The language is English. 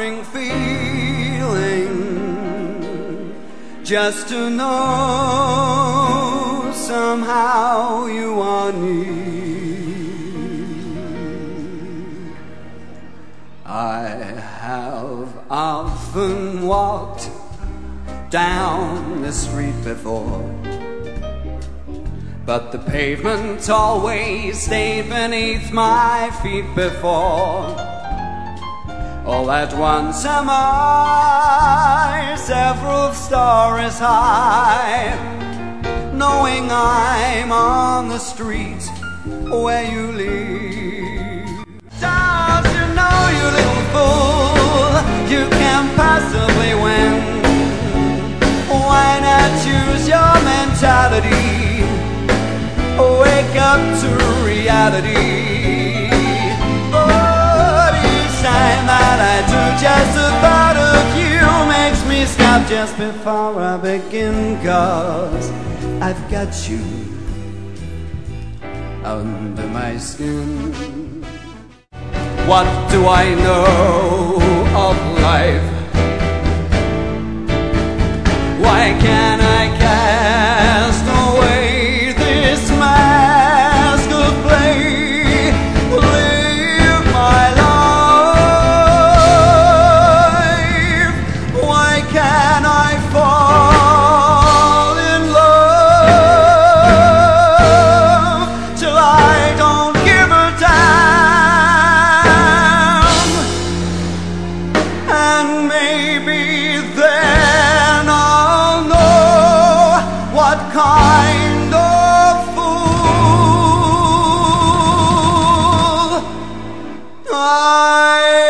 empowering feeling just to know somehow you are near. I have often walked down the street before, but the pavement always stayed beneath my feet before. All at once am I several stories high, knowing I'm on the street where you live. Don't you know, you little fool, you can't possibly win. Why not choose your mentality? Wake up to reality. But each time that I do, just the thought of you makes me stop just before I begin. 'Cause I've got you under my skin. What do I know of life? Why can't I cast away this mask of play? Live my life. Why can't I fall in love till I don't give a damn? And maybe then I'll know what kind of fool I